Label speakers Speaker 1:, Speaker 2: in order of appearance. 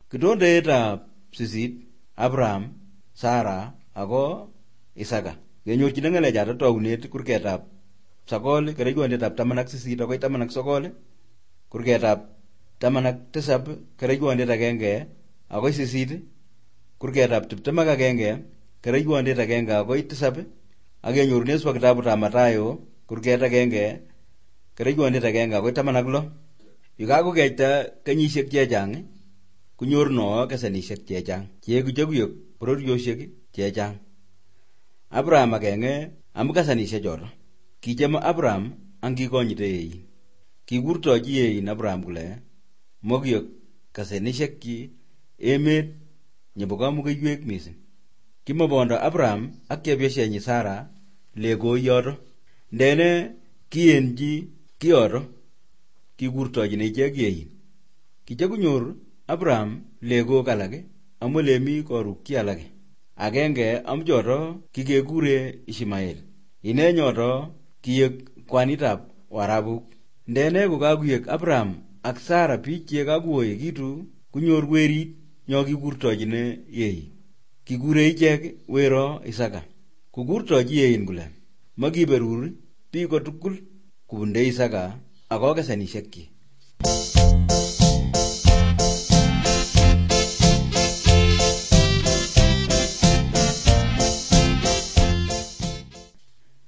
Speaker 1: Kitondetab sisit Abraham, Sara ako Isaka. Kenyorchine ngalechato taunet kurketab sokol kereiywandetab 18 akoi 19, kurketab 17 kereiywandet 1 akoi 8, kurketab 21 kereiywandet 1 akoi 7, ak kenyorune swa kitabutab Mathayo kurket 1 kereiywandet 1 akoi 16. Yekakokeita kenyisiek chechang kunyoruno kesenisiek chechang cheiku chekuyok bororiosiek chechang. Abraham agenge amu kesenisiek choto. Kichome Abraham angikonyite yein. Kikurtochi yein Abraham kole mokiyok kesenisiekchi emet nebo kamukeiwek mising. Kimobondo Abraham ak chepyosyenyi Sara legoi yoto. Ndene kiyenchi kiyoto kikurtochin ichek yein. Kichekunyor Abraham legok alak amu lemi korukchi alak. Agenge am choto kikekure Ishmael. Ine nyoto kiyek kwanitab Warabuk. Ndene kokakuyek Abraham ak Sara biik che kakuoekitu kunyor werit nyo kikurtochine yein. Kikure ichek wero Isaka. Kukurtochi yein kole makiberur biik ko tugul kubunde Isaka ako kesenisiekchi.